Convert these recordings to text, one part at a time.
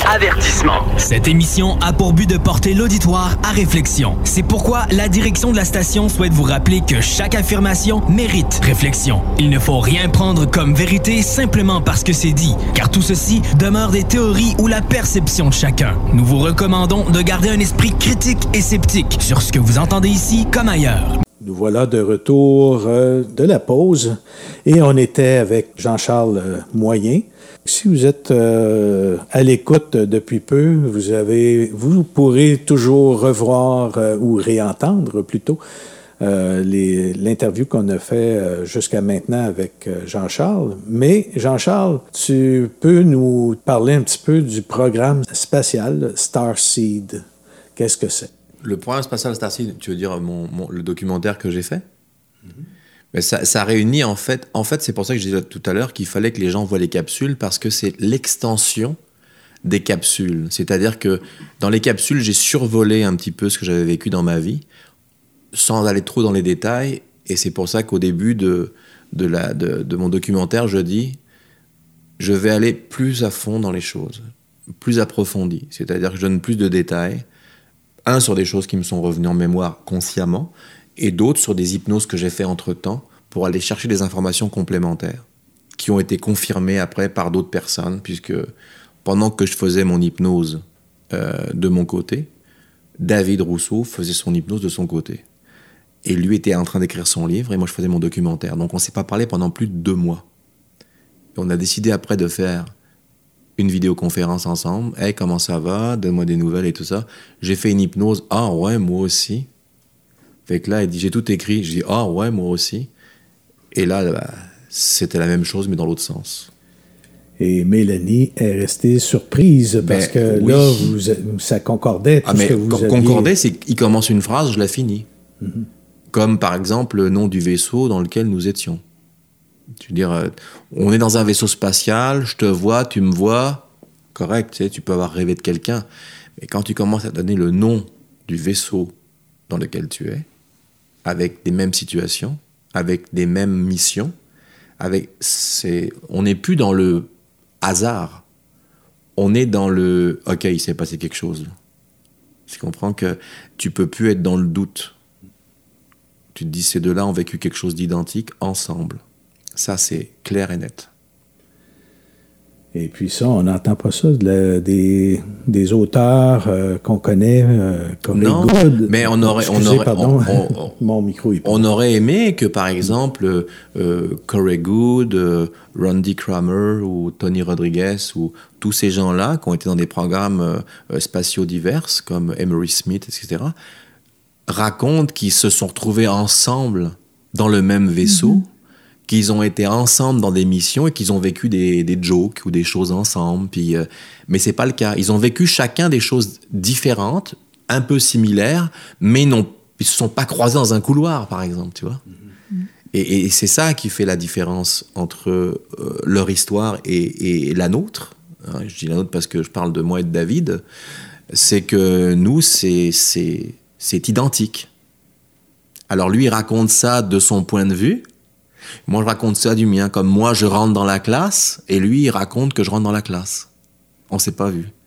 Avertissement. Cette émission a pour but de porter l'auditoire à réflexion. C'est pourquoi la direction de la station souhaite vous rappeler que chaque affirmation mérite réflexion. Il ne faut rien prendre comme vérité simplement parce que c'est dit, car tout ceci demeure des théories ou la perception de chacun. Nous vous recommandons de garder un esprit critique et sceptique sur ce que vous entendez ici comme ailleurs. Nous voilà de retour de la pause et on était avec Jean-Charles Moyen. Si vous êtes à l'écoute depuis peu, vous pourrez toujours revoir ou réentendre plutôt l'interview qu'on a fait jusqu'à maintenant avec Jean-Charles. Mais Jean-Charles, tu peux nous parler un petit peu du programme spatial Starseed. Qu'est-ce que c'est? Le programme spatial Starseed, tu veux dire le documentaire que j'ai fait? Mais ça réunit en fait, c'est pour ça que je disais tout à l'heure qu'il fallait que les gens voient les capsules, parce que c'est l'extension des capsules. C'est-à-dire que dans les capsules, j'ai survolé un petit peu ce que j'avais vécu dans ma vie, sans aller trop dans les détails, et c'est pour ça qu'au début de mon documentaire, je dis, je vais aller plus à fond dans les choses, plus approfondi, c'est-à-dire que je donne plus de détails, sur des choses qui me sont revenues en mémoire consciemment, et d'autres sur des hypnoses que j'ai fait entre-temps pour aller chercher des informations complémentaires qui ont été confirmées après par d'autres personnes, puisque pendant que je faisais mon hypnose de mon côté, David Rousseau faisait son hypnose de son côté. Et lui était en train d'écrire son livre, et moi je faisais mon documentaire. Donc on ne s'est pas parlé pendant plus de 2 mois. Et on a décidé après de faire une vidéoconférence ensemble. « Hey, comment ça va? Donne-moi des nouvelles et tout ça. » J'ai fait une hypnose. « Ah ouais, moi aussi. » Fait que là, il dit « J'ai tout écrit. » Je dis « Ah ouais, moi aussi. » Et là, c'était la même chose, mais dans l'autre sens. Et Mélanie est restée surprise parce que oui. Là, ça concordait. Tout ce que vous concordait, c'est qu'il commence une phrase, je la finis. Mm-hmm. Comme par exemple le nom du vaisseau dans lequel nous étions. Tu veux dire, on est dans un vaisseau spatial, je te vois, tu me vois, correct, tu sais, tu peux avoir rêvé de quelqu'un, mais quand tu commences à donner le nom du vaisseau dans lequel tu es, avec des mêmes situations, avec des mêmes missions, on n'est plus dans le hasard, on est dans le « ok, il s'est passé quelque chose ». Tu comprends que tu peux plus être dans le doute. Tu te dis, ces deux-là ont vécu quelque chose d'identique ensemble. Ça, c'est clair et net. Et puis ça, on n'entend pas ça des auteurs qu'on connaît comme non, Good. Mais on aurait mon micro est on aurait aimé que, par exemple, Corey Goode, Randy Cramer ou Tony Rodriguez ou tous ces gens-là qui ont été dans des programmes spatiaux divers comme Emery Smith, etc., racontent qu'ils se sont retrouvés ensemble dans le même vaisseau, qu'ils ont été ensemble dans des missions et qu'ils ont vécu des jokes ou des choses ensemble. Puis, mais c'est pas le cas. Ils ont vécu chacun des choses différentes, un peu similaires, mais ils se sont pas croisés dans un couloir, par exemple, tu vois. Et c'est ça qui fait la différence entre leur histoire et la nôtre. Je dis la nôtre parce que je parle de moi et de David. C'est que nous, c'est identique. Alors lui, il raconte ça de son point de vue. Moi, je raconte ça du mien. Comme moi, je rentre dans la classe, et lui, il raconte que je rentre dans la classe. On s'est pas vu.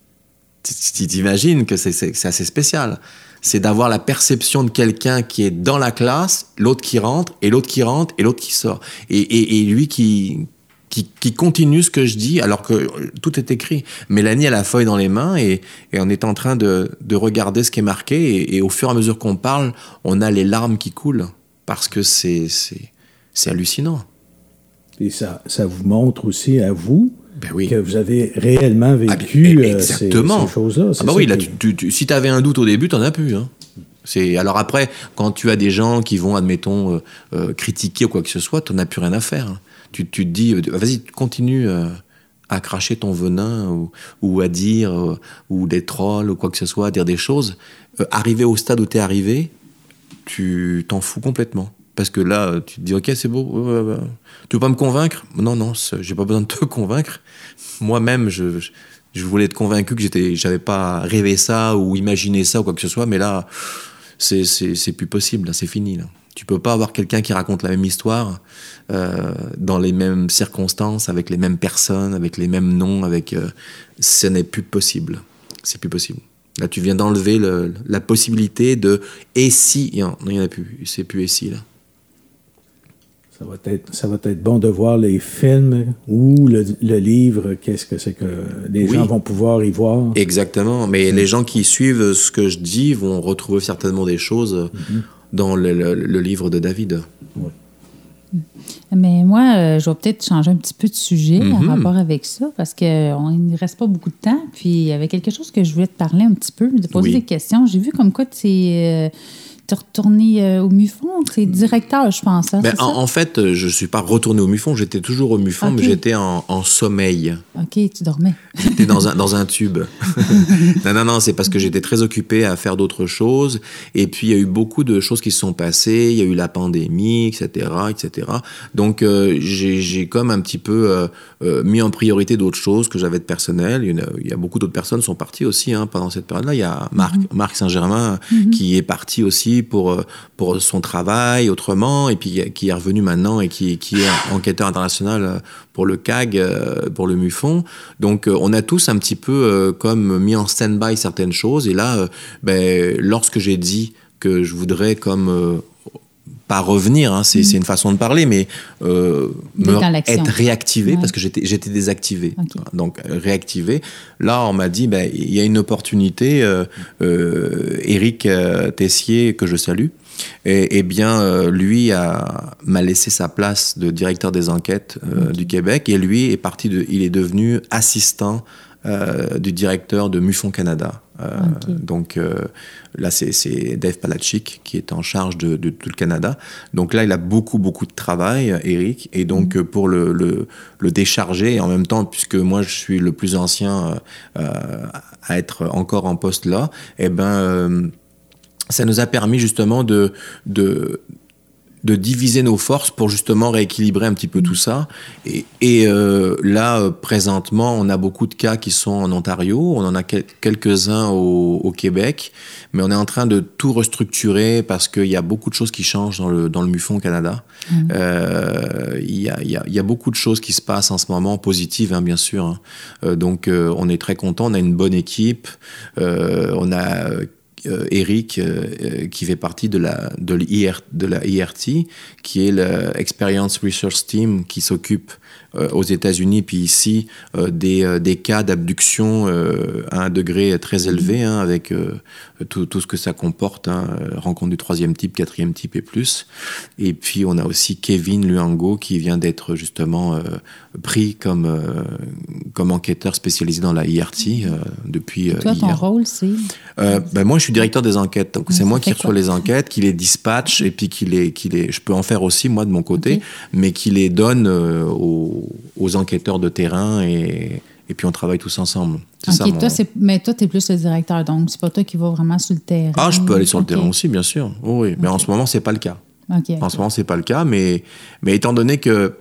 Tu t'imagines que c'est assez spécial. C'est d'avoir la perception de quelqu'un qui est dans la classe, l'autre qui rentre, et l'autre qui rentre, et l'autre qui sort. Et lui qui continue ce que je dis, alors que tout est écrit. Mélanie a la feuille dans les mains, et on est en train de regarder ce qui est marqué, et au fur et à mesure qu'on parle, on a les larmes qui coulent, parce que c'est hallucinant. Et ça vous montre aussi à vous oui. que vous avez réellement vécu ces choses-là. Oui, là, si tu avais un doute au début, tu n'en as plus. Hein. Alors après, quand tu as des gens qui vont, admettons, critiquer ou quoi que ce soit, tu n'en as plus rien à faire. Hein. Tu te dis, vas-y, continue à cracher ton venin ou à dire, ou des trolls ou quoi que ce soit, à dire des choses. Arrivé au stade où tu es arrivé, tu t'en fous complètement. Parce que là, tu te dis, ok, c'est beau, tu veux pas me convaincre? Non, j'ai pas besoin de te convaincre. Moi-même, je voulais être convaincu que j'avais pas rêvé ça ou imaginé ça ou quoi que ce soit, mais là, c'est plus possible, là, c'est fini, là. Tu peux pas avoir quelqu'un qui raconte la même histoire dans les mêmes circonstances, avec les mêmes personnes, avec les mêmes noms, ce n'est plus possible. C'est plus possible. Là, tu viens d'enlever la possibilité de « et si ». Il n'y en a plus. C'est plus « et si », là. Ça va être bon de voir les films ou le livre, qu'est-ce que c'est que les gens vont pouvoir y voir. Exactement, mais les gens qui suivent ce que je dis vont retrouver certainement des choses dans le livre de David. Oui. Mais moi, je vais peut-être changer un petit peu de sujet en rapport avec ça, parce qu'il ne reste pas beaucoup de temps. Puis il y avait quelque chose que je voulais te parler un petit peu, de poser des questions. J'ai vu comme quoi tu es retourné au MUFON. Tu es directeur, je pense. Hein, ben, en fait, je ne suis pas retourné au MUFON. J'étais toujours au MUFON, mais j'étais en sommeil. OK, tu dormais. J'étais dans un tube. Non, c'est parce que j'étais très occupé à faire d'autres choses. Et puis, il y a eu beaucoup de choses qui se sont passées. Il y a eu la pandémie, etc. Donc, j'ai comme un petit peu mis en priorité d'autres choses que j'avais de personnel. Il y a beaucoup d'autres personnes qui sont parties aussi pendant cette période-là. Il y a Marc Saint-Germain qui est parti aussi pour son travail autrement, et puis qui est revenu maintenant et qui est enquêteur international pour le CAG, pour le MUFON. Donc, on a tous un petit peu comme mis en stand-by certaines choses. Et là, lorsque j'ai dit que je voudrais pas revenir, c'est une façon de parler, mais être réactivé, parce que j'étais désactivé. Okay. Donc, réactivé. Là, on m'a dit, il y a une opportunité, Éric Tessier, que je salue, et bien, lui m'a laissé sa place de directeur des enquêtes du Québec, et lui il est devenu assistant du directeur de MUFON Canada. Donc là, c'est Dave Palachik qui est en charge de tout le Canada. Donc là, il a beaucoup de travail, Éric, et donc pour le décharger, et en même temps, puisque moi je suis le plus ancien à être encore en poste là, ça nous a permis justement de diviser nos forces pour justement rééquilibrer un petit peu tout ça. Et là, présentement, on a beaucoup de cas qui sont en Ontario, on en a quelques-uns au Québec, mais on est en train de tout restructurer parce qu'il y a beaucoup de choses qui changent dans le MUFON Canada. Il y a beaucoup de choses qui se passent en ce moment, positives, bien sûr. Donc, on est très content, on a une bonne équipe, on a Eric, qui fait partie de la ERT, qui est l'Experience Research Team qui s'occupe aux États-Unis puis ici des cas d'abduction à un degré très élevé, avec tout ce que ça comporte, rencontre du 3e type, 4e type et plus. Et puis on a aussi Kevin Luango qui vient d'être justement pris comme enquêteur spécialisé dans la ERT depuis hier. Toi, ton rôle, c'est? Moi, je suis directeur des enquêtes. Donc, c'est moi qui reçois les enquêtes, qui les dispatche, et puis je peux en faire aussi, moi, de mon côté, mais qui les donne aux enquêteurs de terrain, et puis on travaille tous ensemble. C'est ça, mais toi, tu es plus le directeur, donc c'est pas toi qui vas vraiment sur le terrain. Ah, je peux aller sur le terrain aussi, bien sûr. Oui, mais en ce moment, c'est pas le cas. En ce moment, c'est pas le cas, mais étant donné que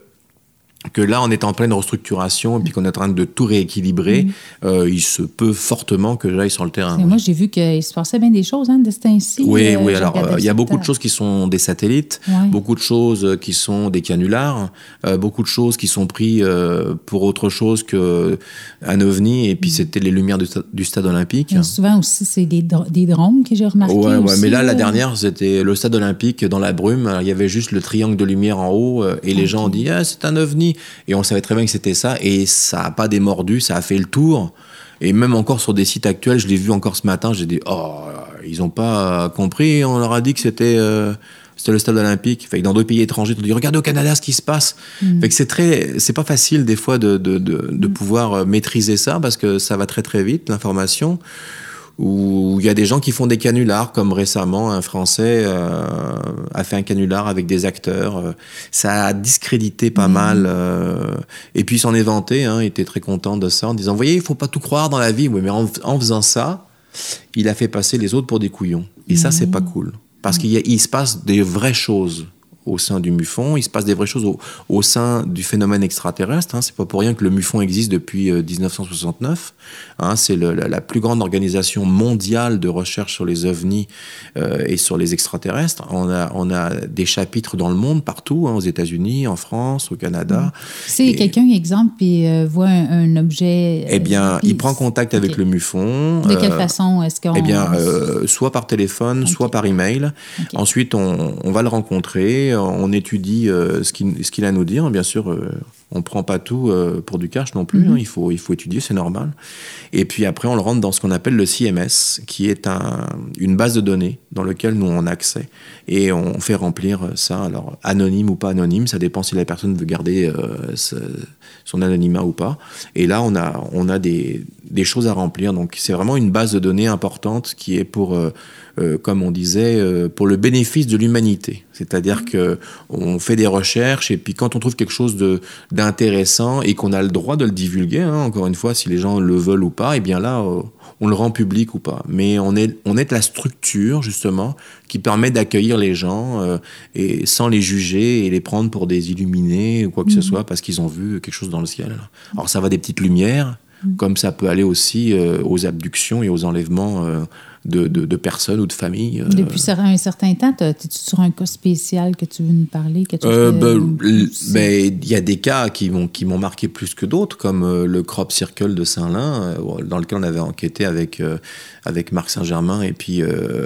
là, on est en pleine restructuration et puis qu'on est en train de tout rééquilibrer, il se peut fortement que j'aille sur le terrain. Moi, j'ai vu qu'il se passait bien des choses de ce temps-ci. Oui, alors il y a beaucoup de choses qui sont des satellites, beaucoup de choses qui sont des canulars, beaucoup de choses qui sont prises pour autre chose qu'un ovni, et puis c'était les lumières du stade olympique. Mais souvent aussi, c'est des drones que j'ai remarqué. Oui, mais là, la dernière, c'était le stade olympique dans la brume. Alors, il y avait juste le triangle de lumière en haut, et les gens ont dit « Ah, c'est un ovni ». Et on savait très bien que c'était ça, et ça n'a pas démordu, ça a fait le tour. Et même encore sur des sites actuels, je l'ai vu encore ce matin, j'ai dit « Oh, ils n'ont pas compris, on leur a dit que c'était le stade olympique ». Fait que dans d'autres pays étrangers, on dit « Regardez au Canada ce qui se passe ». Fait que c'est pas facile des fois de pouvoir maîtriser ça, parce que ça va très très vite, l'information. Où il y a des gens qui font des canulars, comme récemment un Français a fait un canular avec des acteurs. Ça a discrédité pas mal. Et puis il s'en est vanté, il était très content de ça, en disant « Vous voyez, il ne faut pas tout croire dans la vie. » Oui, mais en faisant ça, il a fait passer les autres pour des couillons. Et ça, c'est pas cool. Parce qu'il se passe des vraies choses au sein du MUFON. Il se passe des vraies choses au sein du phénomène extraterrestre. C'est pas pour rien que le MUFON existe depuis 1969. C'est la plus grande organisation mondiale de recherche sur les ovnis et sur les extraterrestres. On a des chapitres dans le monde, partout, aux États-Unis, en France, au Canada. Si quelqu'un, exemple, puis voit un objet... Eh bien, il prend contact avec le MUFON. De quelle façon est-ce qu'on... Eh bien, soit par téléphone, soit par email. Ensuite, on va le rencontrer, on étudie ce qu'il a à nous dire. Bien sûr, on ne prend pas tout pour du cash non plus. Il faut étudier, c'est normal. Et puis après, on le rentre dans ce qu'on appelle le CMS, qui est une base de données dans laquelle nous, on a accès. Et on fait remplir ça, alors anonyme ou pas anonyme, ça dépend si la personne veut garder son anonymat ou pas. Et là, on a des choses à remplir. Donc, c'est vraiment une base de données importante qui est pour... comme on disait, pour le bénéfice de l'humanité. C'est-à-dire qu'on fait des recherches et puis quand on trouve quelque chose d'intéressant et qu'on a le droit de le divulguer, encore une fois, si les gens le veulent ou pas, et bien là, on le rend public ou pas. Mais on est la structure, justement, qui permet d'accueillir les gens et sans les juger et les prendre pour des illuminés ou quoi que ce soit parce qu'ils ont vu quelque chose dans le ciel. Alors ça va des petites lumières, comme ça peut aller aussi aux abductions et aux enlèvements de personnes ou de familles. Depuis un certain temps, es-tu sur un cas spécial que tu veux nous parler? Il y a des cas qui m'ont marqué plus que d'autres, comme le Crop Circle de Saint-Lin, dans lequel on avait enquêté avec Marc Saint-Germain et puis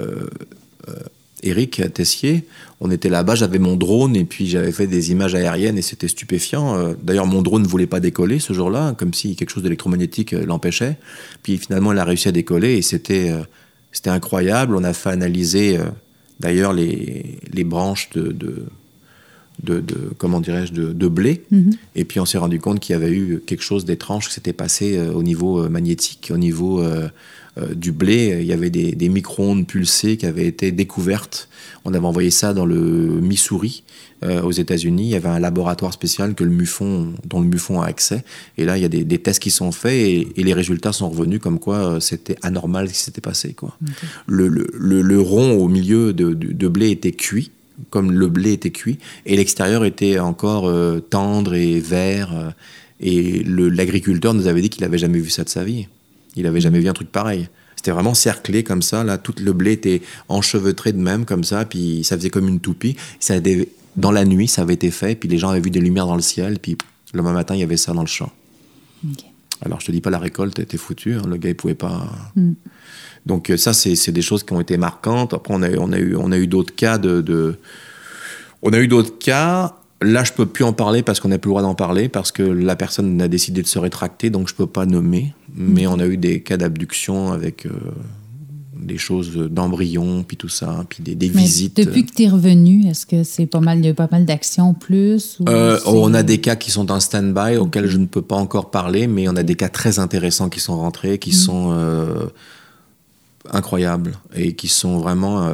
Éric Tessier. On était là-bas, j'avais mon drone et puis j'avais fait des images aériennes et c'était stupéfiant. D'ailleurs, mon drone ne voulait pas décoller ce jour-là, comme si quelque chose d'électromagnétique l'empêchait. Puis finalement, il a réussi à décoller et c'était incroyable. On a fait analyser d'ailleurs les branches de comment dirais-je, de blé. Et puis on s'est rendu compte qu'il y avait eu quelque chose d'étrange qui s'était passé au niveau magnétique, au niveau du blé. Il y avait des micro-ondes pulsées qui avaient été découvertes. On avait envoyé ça dans le Missouri, aux États-Unis. Il y avait un laboratoire spécial dont le MUFON a accès. Et là, il y a des tests qui sont faits et les résultats sont revenus comme quoi c'était anormal ce qui s'était passé, quoi. Okay. Le rond au milieu de blé était cuit, comme le blé était cuit, et l'extérieur était encore tendre et vert. Et l'agriculteur nous avait dit qu'il n'avait jamais vu ça de sa vie. Il n'avait jamais vu un truc pareil. C'était vraiment cerclé comme ça. Là, tout le blé était enchevêtré de même, comme ça, puis ça faisait comme une toupie. Dans la nuit, ça avait été fait, puis les gens avaient vu des lumières dans le ciel, puis le lendemain matin, il y avait ça dans le champ. Okay. Alors, je te dis pas, la récolte était foutue, le gars, il pouvait pas... Donc ça, c'est des choses qui ont été marquantes. Après, on a eu d'autres cas On a eu d'autres cas. Là, je peux plus en parler parce qu'on n'a plus le droit d'en parler, parce que la personne a décidé de se rétracter, donc je peux pas nommer. Mais on a eu des cas d'abduction avec des choses d'embryons, puis tout ça, puis des visites. Depuis que tu es revenu, est-ce que il y a pas mal d'actions plus? On a des cas qui sont en stand-by, auxquels je ne peux pas encore parler, mais on a des cas très intéressants qui sont rentrés, qui sont incroyables, et qui sont vraiment...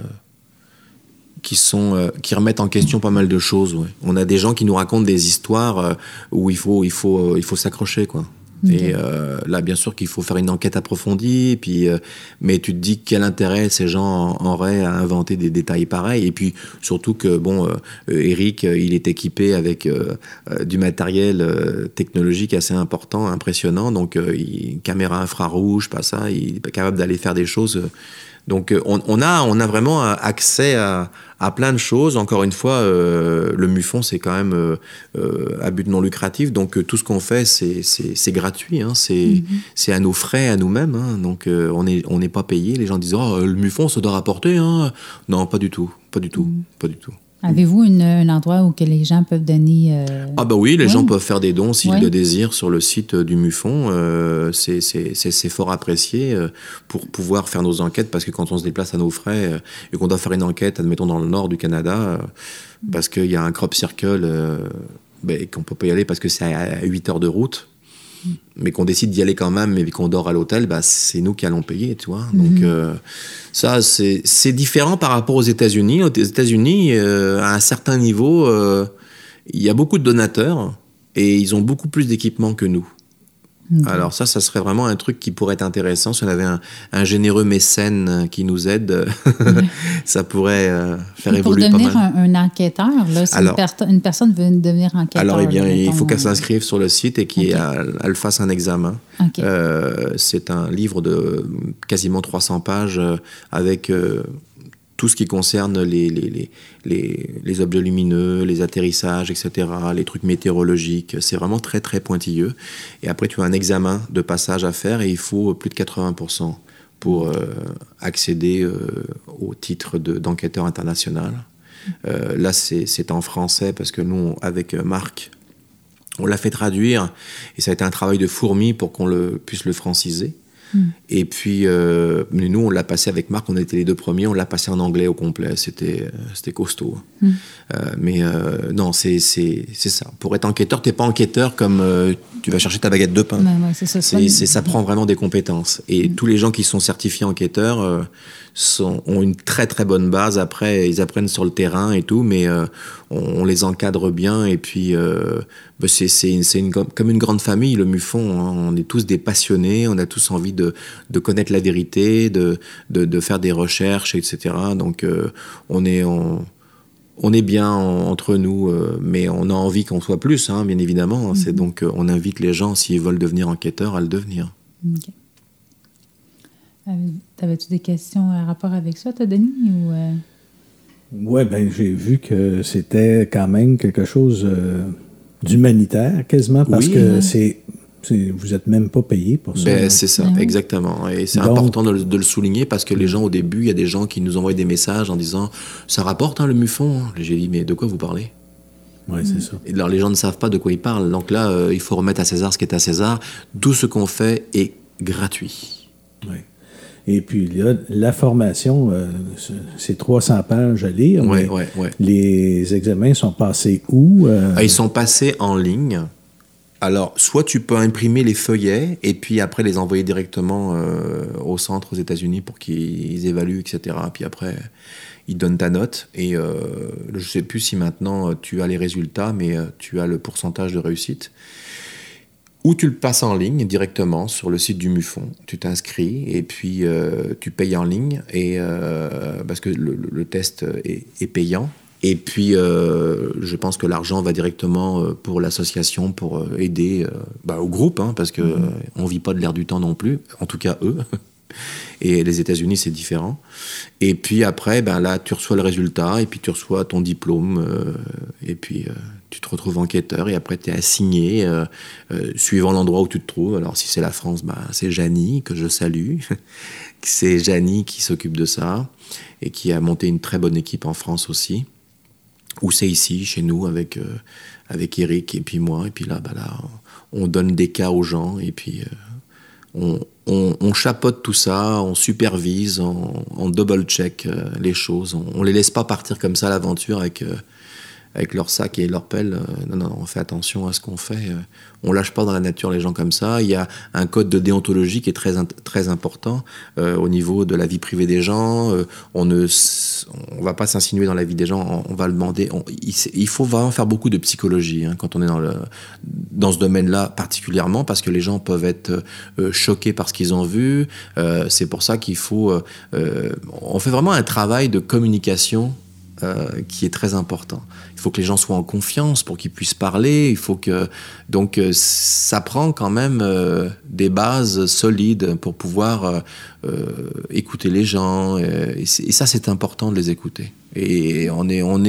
qui remettent en question pas mal de choses. Ouais. On a des gens qui nous racontent des histoires où il faut s'accrocher, quoi. Okay. Et là, bien sûr qu'il faut faire une enquête approfondie, puis, mais tu te dis quel intérêt ces gens auraient à inventer des détails pareils. Et puis surtout que, Éric, il est équipé avec du matériel technologique assez important, impressionnant. Donc, caméra infrarouge, pas ça, il est capable d'aller faire des choses... Donc on a vraiment accès à plein de choses. Encore une fois, le MUFON, c'est quand même à but non lucratif. Donc tout ce qu'on fait, c'est gratuit. C'est à nos frais, à nous-mêmes. Donc on n'est pas payé. Les gens disent « Oh, le MUFON, ça doit rapporter. » Non, pas du tout. Pas du tout. Avez-vous un endroit où que les gens peuvent donner... oui, les gens peuvent faire des dons s'ils le désirent sur le site du MUFON. C'est fort apprécié pour pouvoir faire nos enquêtes, parce que quand on se déplace à nos frais et qu'on doit faire une enquête, admettons dans le nord du Canada, parce qu'il y a un crop circle et qu'on ne peut pas y aller parce que c'est à 8 heures de route, mais qu'on décide d'y aller quand même, mais qu'on dort à l'hôtel, c'est nous qui allons payer, tu vois. Donc ça, c'est différent par rapport aux États-Unis. Aux États-Unis, à un certain niveau, il y a beaucoup de donateurs et ils ont beaucoup plus d'équipements que nous. Alors ça serait vraiment un truc qui pourrait être intéressant. Si on avait un généreux mécène qui nous aide, ça pourrait faire évoluer pas mal. Pour devenir un enquêteur, là, si une personne veut devenir enquêteur... Alors, il faut qu'elle s'inscrive sur le site et qu'elle fasse un examen. Okay. C'est un livre de quasiment 300 pages avec... tout ce qui concerne les objets lumineux, les atterrissages, etc., les trucs météorologiques. C'est vraiment très, très pointilleux. Et après, tu as un examen de passage à faire et il faut plus de 80% pour accéder au titre d'enquêteur international. Là, c'est en français parce que nous, avec Marc, on l'a fait traduire et ça a été un travail de fourmi pour qu'on puisse le franciser. Et puis, nous, on l'a passé avec Marc, on était les 2 premiers, on l'a passé en anglais au complet, c'était costaud. Non, c'est ça. Pour être enquêteur, t'es pas enquêteur comme tu vas chercher ta baguette de pain. Ça prend vraiment des compétences. Et tous les gens qui sont certifiés enquêteurs ont une très très bonne base. Après, ils apprennent sur le terrain et tout, mais on les encadre bien. Et puis, c'est comme une grande famille, le MUFON. Hein. On est tous des passionnés, on a tous envie de connaître la vérité, de faire des recherches, etc. Donc, on est bien entre nous, mais on a envie qu'on soit plus, hein, bien évidemment. C'est donc, on invite les gens, s'ils veulent devenir enquêteurs, à le devenir. OK. T'avais-tu des questions à rapport avec ça, toi, Denis? Oui, bien, j'ai vu que c'était quand même quelque chose d'humanitaire, quasiment, parce que vous n'êtes même pas payé pour ça. C'est ça, exactement. Et c'est important de le souligner parce que les gens, au début, il y a des gens qui nous envoient des messages en disant « Ça rapporte, hein, le MUFON ». J'ai dit « Mais de quoi vous parlez ?» Oui, c'est ça. Et alors, les gens ne savent pas de quoi ils parlent. Donc là, il faut remettre à César ce qui est à César. Tout ce qu'on fait est gratuit. Oui. Et puis là, la formation, c'est 300 pages à lire. Oui. Les examens sont passés où? Ils sont passés en ligne. Alors, soit tu peux imprimer les feuillets et puis après les envoyer directement au centre aux États-Unis pour qu'ils évaluent, etc. Puis après, ils donnent ta note. Et je ne sais plus si maintenant tu as les résultats, mais tu as le pourcentage de réussite. Ou tu le passes en ligne directement sur le site du MUFON. Tu t'inscris et puis tu payes en ligne parce que le test est payant. Et puis, je pense que l'argent va directement pour l'association, pour aider au groupe, hein, parce qu'on ne vit pas de l'air du temps non plus, en tout cas eux. Et les États-Unis, c'est différent. Et puis après, là, tu reçois le résultat, et puis tu reçois ton diplôme, et puis tu te retrouves enquêteur, et après tu es assigné, suivant l'endroit où tu te trouves. Alors si c'est la France, c'est Janie, que je salue. C'est Janie qui s'occupe de ça, et qui a monté une très bonne équipe en France aussi. Ou c'est ici, chez nous, avec Eric et puis moi. Et puis là, on donne des cas aux gens et puis on chapeaute tout ça, on supervise, on double-check les choses. On les laisse pas partir comme ça à l'aventure avec leur sac et leur pelle. Non, on fait attention à ce qu'on fait. On lâche pas dans la nature les gens comme ça. Il y a un code de déontologie qui est très, très important au niveau de la vie privée des gens. On va pas s'insinuer dans la vie des gens. On va le demander. Il faut vraiment faire beaucoup de psychologie quand on est dans ce domaine-là particulièrement parce que les gens peuvent être choqués par ce qu'ils ont vu. C'est pour ça qu'il faut... on fait vraiment un travail de communication qui est très important. Il faut que les gens soient en confiance pour qu'ils puissent parler. Il faut que... Donc, ça prend quand même des bases solides pour pouvoir écouter les gens. Et ça, c'est important de les écouter. Et on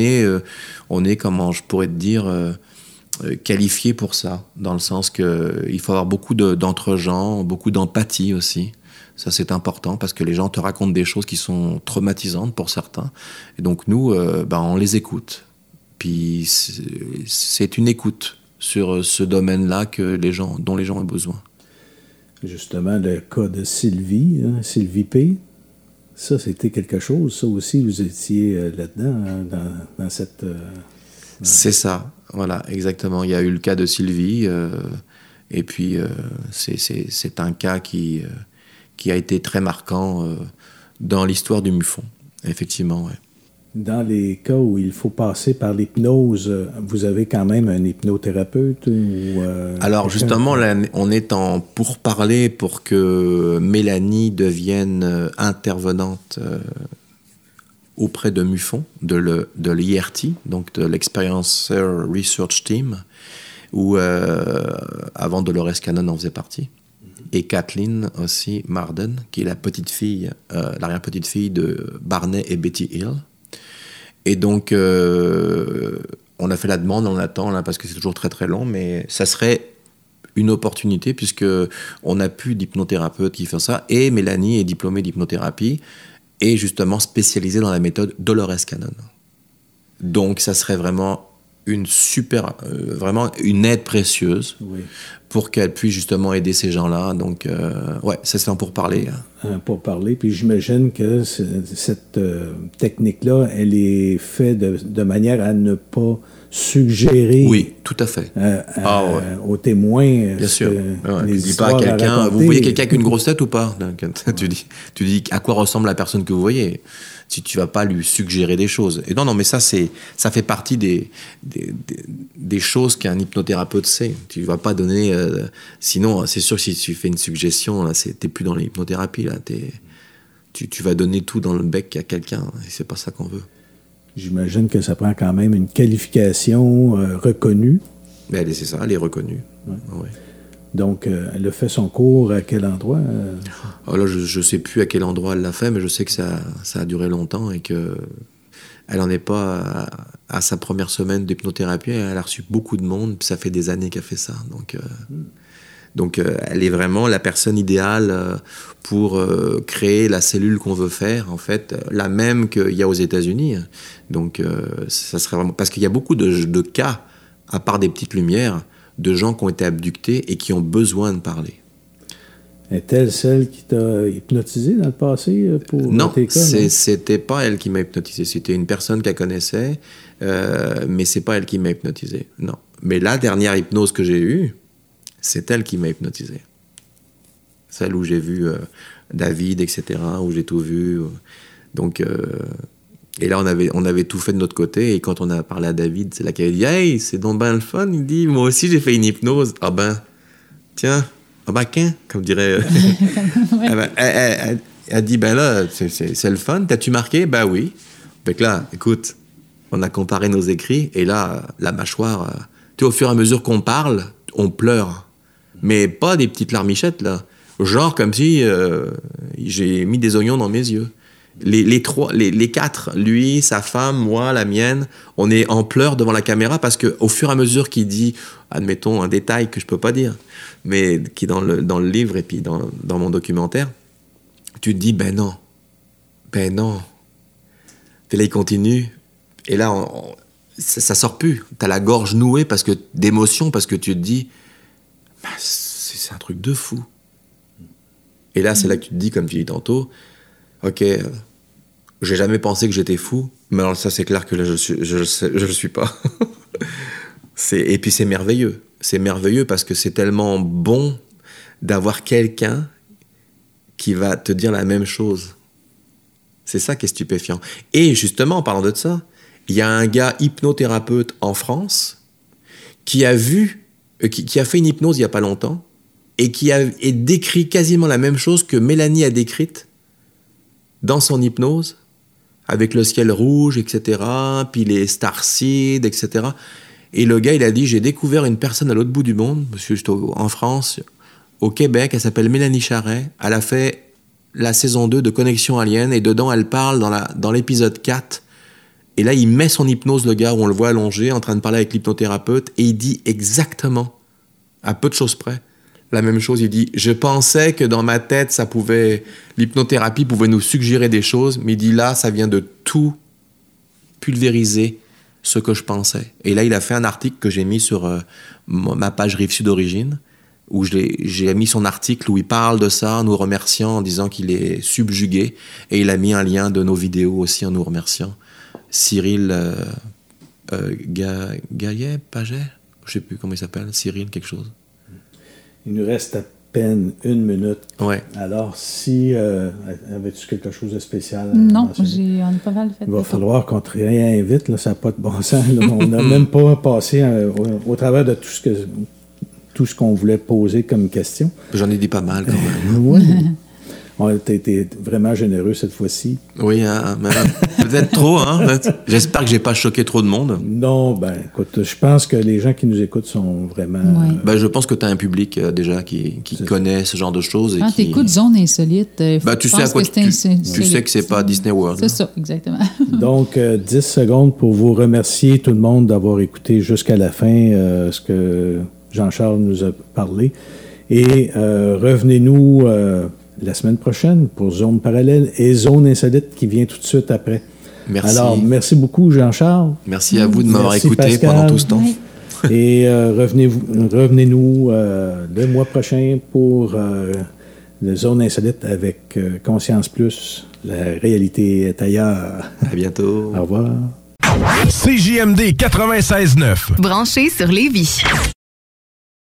est comment je pourrais te dire, qualifié pour ça, dans le sens qu'il faut avoir beaucoup d'entre-gens, beaucoup d'empathie aussi. Ça, c'est important parce que les gens te racontent des choses qui sont traumatisantes pour certains. Et donc, nous, on les écoute. Puis, c'est une écoute sur ce domaine-là dont les gens ont besoin. Justement, le cas de Sylvie, Sylvie P., ça, c'était quelque chose. Ça aussi, vous étiez là-dedans, dans cette... C'est ça, voilà, exactement. Il y a eu le cas de Sylvie. Et puis, c'est un cas qui a été très marquant dans l'histoire du MUFON, effectivement, ouais. Dans les cas où il faut passer par l'hypnose, vous avez quand même un hypnothérapeute ou Alors justement, là, on est en pourparlers pour que Mélanie devienne intervenante auprès de MUFON, de l'IRT, donc de l'Experiencer Research Team, où avant Dolores Cannon en faisait partie. Et Kathleen aussi Marden, qui est la petite fille, l'arrière-petite fille de Barney et Betty Hill. Et donc, on a fait la demande, on attend, là, parce que c'est toujours très très long, mais ça serait une opportunité, puisque on n'a plus d'hypnothérapeute qui fait ça, et Mélanie est diplômée d'hypnothérapie, et justement spécialisée dans la méthode Dolores Cannon. Donc, ça serait vraiment une super, vraiment une aide précieuse, oui, pour qu'elle puisse justement aider ces gens-là. Donc, ouais, ça c'est un pourparler. Pour parler, puis j'imagine que cette technique-là, elle est faite de manière à ne pas suggérer. Oui, tout à fait. Aux témoins. Bien sûr. Tu dis pas à quelqu'un, vous voyez quelqu'un avec une grosse tête ou pas? Tu dis à quoi ressemble la personne que vous voyez. Si tu vas pas lui suggérer des choses. Et non, mais ça fait partie des choses qu'un hypnothérapeute sait. Tu vas pas donner. Sinon, c'est sûr que si tu fais une suggestion, là, t'es plus dans l'hypnothérapie. Là, tu vas donner tout dans le bec à quelqu'un. Et c'est pas ça qu'on veut. J'imagine que ça prend quand même une qualification reconnue. Ben, c'est ça, elle est reconnue. Ouais. Ouais. Donc, elle a fait son cours à quel endroit? Là, je ne sais plus à quel endroit elle l'a fait, mais je sais que ça a duré longtemps et qu'elle n'en est pas à sa première semaine d'hypnothérapie. Elle a reçu beaucoup de monde, puis ça fait des années qu'elle fait ça. Donc, elle est vraiment la personne idéale pour créer la cellule qu'on veut faire, en fait, la même qu'il y a aux États-Unis. Donc, ça serait vraiment... Parce qu'il y a beaucoup de cas, à part des petites lumières, de gens qui ont été abductés et qui ont besoin de parler. Est-elle celle qui t'a hypnotisé dans le passé pour tes cas? Non, c'était pas elle qui m'a hypnotisé. C'était une personne qu'elle connaissait, mais c'est pas elle qui m'a hypnotisé. Non. Mais la dernière hypnose que j'ai eue, c'est elle qui m'a hypnotisé. Celle où j'ai vu David, etc., où j'ai tout vu. Donc... Et là, on avait tout fait de notre côté. Et quand on a parlé à David, c'est là qu'elle a dit « Hey, c'est donc ben le fun. » Il dit « Moi aussi, j'ai fait une hypnose. » Ah ben, tiens, ah ben, qu'un, comme dirait... Ouais. Elle dit « Ben là, c'est le fun. T'as-tu marqué? » Ben oui. Donc là, écoute, on a comparé nos écrits. Et là, la mâchoire... au fur et à mesure qu'on parle, on pleure. Mais pas des petites larmichettes, là. Genre comme si j'ai mis des oignons dans mes yeux. Les quatre, lui, sa femme, moi, la mienne, on est en pleurs devant la caméra parce qu'au fur et à mesure qu'il dit, admettons, un détail que je peux pas dire, mais qui est dans le livre et puis dans mon documentaire, tu te dis, ben non. Et là, il continue, et là, ça sort plus. T'as la gorge nouée d'émotion parce que tu te dis, ben, c'est un truc de fou. Et là, c'est là que tu te dis, comme tu dis tantôt, ok, j'ai jamais pensé que j'étais fou, mais alors ça c'est clair que là je le suis pas. Et puis c'est merveilleux parce que c'est tellement bon d'avoir quelqu'un qui va te dire la même chose. C'est ça qui est stupéfiant. Et justement, en parlant de ça, il y a un gars hypnothérapeute en France qui a fait une hypnose il y a pas longtemps et qui a décrit quasiment la même chose que Mélanie a décrite dans son hypnose, avec le ciel rouge, etc., puis les starseeds, etc. Et le gars, il a dit, j'ai découvert une personne à l'autre bout du monde, parce que j'étais en France, au Québec, elle s'appelle Mélanie Charret, elle a fait la saison 2 de Connexion Alien, et dedans, elle parle dans l'épisode 4, et là, il met son hypnose, le gars, où on le voit allongé, en train de parler avec l'hypnothérapeute, et il dit exactement, à peu de choses près, la même chose. Il dit, je pensais que dans ma tête, l'hypnothérapie pouvait nous suggérer des choses, mais il dit là, ça vient de tout pulvériser ce que je pensais. Et là, il a fait un article que j'ai mis sur ma page Rive Sud Origine, où j'ai mis son article où il parle de ça en nous remerciant, en disant qu'il est subjugué, et il a mis un lien de nos vidéos aussi en nous remerciant. Cyril Paget, je sais plus comment il s'appelle, Cyril quelque chose. Il nous reste à peine 1 minute. Ouais. Alors, si... avais-tu quelque chose de spécial? Non, on a pas mal fait. Il va falloir qu'on te réinvite, là, ça n'a pas de bon sens. Là. On n'a même pas passé au travers de tout ce qu'on voulait poser comme question. J'en ai dit pas mal, quand même. Oui. On a été vraiment généreux cette fois-ci. Oui, peut-être trop, hein? J'espère que j'ai pas choqué trop de monde. Non, écoute, je pense que les gens qui nous écoutent sont vraiment... Ouais. Je pense que tu as un public déjà qui connaît ce genre de choses. Quand tu écoutes Zone Insolite, tu sais à quoi tu sais que c'est pas Disney World. C'est ça, exactement. Donc, 10 secondes pour vous remercier tout le monde d'avoir écouté jusqu'à la fin ce que Jean-Charles nous a parlé. Et revenez-nous... la semaine prochaine pour Zone Parallèle et Zone Insolite qui vient tout de suite après. Merci. Alors, merci beaucoup, Jean-Charles. Merci à vous de m'avoir écouté Pascal. Pendant tout ce temps. Oui. Et revenez-nous le mois prochain pour le Zone Insolite avec Conscience Plus. La réalité est ailleurs. À bientôt. Au revoir. CJMD 96.9. Branché sur Lévis.